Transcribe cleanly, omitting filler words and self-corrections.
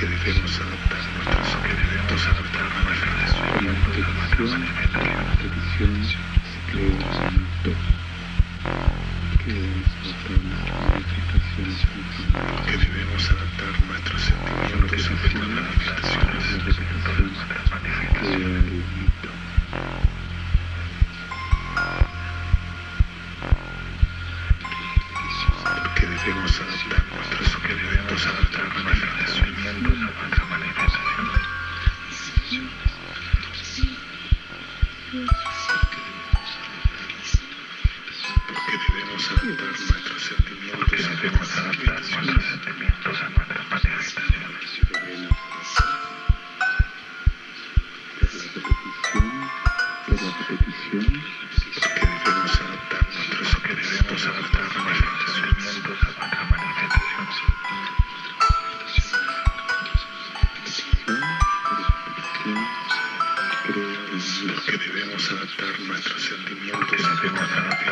que debemos adaptar nuestros sentimientos a nuestra manifestación. Que debemos adaptar nuestros sentimientos a nuestras manifestaciones. Que debemos adaptar nuestros sentimientos a nuestra manifestación. Porque debemos adaptar nuestros sentimientos a nuestra Porque debemos adaptar nuestros sentimientos a nuestra